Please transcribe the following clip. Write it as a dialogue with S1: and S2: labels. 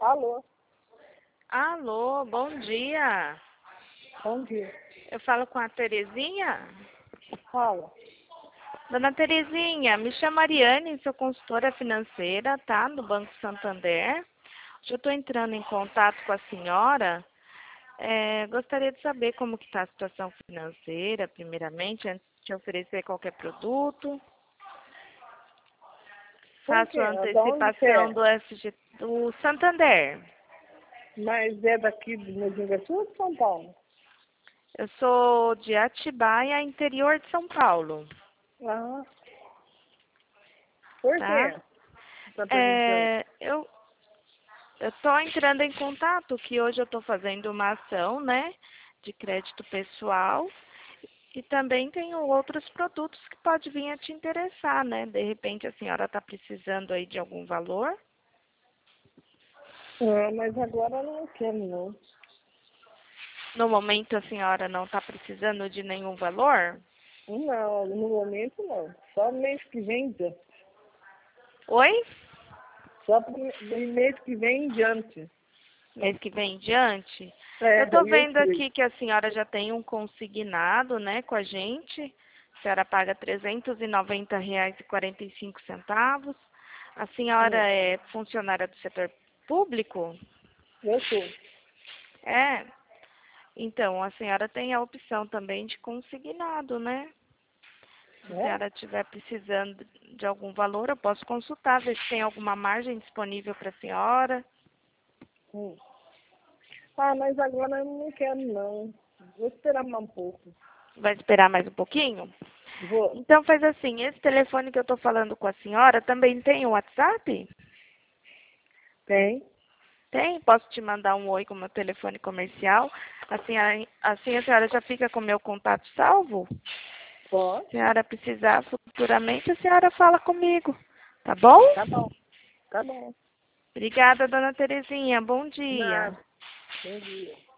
S1: Alô,
S2: Alô, bom dia.
S1: bom dia.
S2: Eu falo com a Terezinha?
S1: Fala.
S2: Dona Terezinha, me chamo Ariane, sou consultora financeira, tá? Do Banco Santander. Hoje eu estou entrando em contato com a senhora. Gostaria de saber como que está a situação financeira, primeiramente, antes de te oferecer qualquer produto.
S1: Por quê?
S2: Faço a
S1: De onde você
S2: antecipação
S1: é?
S2: do Santander.
S1: Mas é daqui de Mogi Sul ou de São Paulo?
S2: Eu sou de Atibaia, interior de São Paulo,
S1: Ah, por
S2: tá?
S1: quê? Tá perguntando?
S2: Eu estou entrando em contato que hoje eu estou fazendo uma ação, né, de crédito pessoal e também tenho outros produtos que pode vir a te interessar, né? De repente a senhora está precisando aí de algum valor.
S1: Ah, mas agora eu não quero, não.
S2: No momento a senhora não está precisando de nenhum valor?
S1: Não, no momento não. Só mês que vem,
S2: Oi?
S1: só pro mês que vem em diante.
S2: Mês que vem em diante? Eu
S1: É,
S2: estou
S1: eu
S2: vendo
S1: fui.
S2: aqui que a senhora já tem um consignado, né, com a gente. A senhora paga R$ 390,45. A senhora
S1: Hum,
S2: é funcionária do setor público?
S1: eu sou.
S2: É. Então, a senhora tem a opção também de consignado, né? Se a
S1: É?
S2: senhora estiver precisando de algum valor, eu posso consultar, ver se tem alguma margem disponível para a senhora.
S1: Hum. Ah, mas agora eu não quero, não. Vou esperar mais um pouco.
S2: Vai esperar mais um pouquinho?
S1: Vou.
S2: Então faz assim, esse telefone que eu estou falando com a senhora também tem o WhatsApp?
S1: Tem?
S2: Tem? Posso te mandar um oi com o meu telefone comercial? Assim a senhora já fica com o meu contato salvo? Se a
S1: Pode?
S2: senhora precisar futuramente, a senhora fala comigo. Tá bom?
S1: Tá bom. Tá bom.
S2: Obrigada, dona Terezinha. Bom dia.
S1: Nada. Bom dia.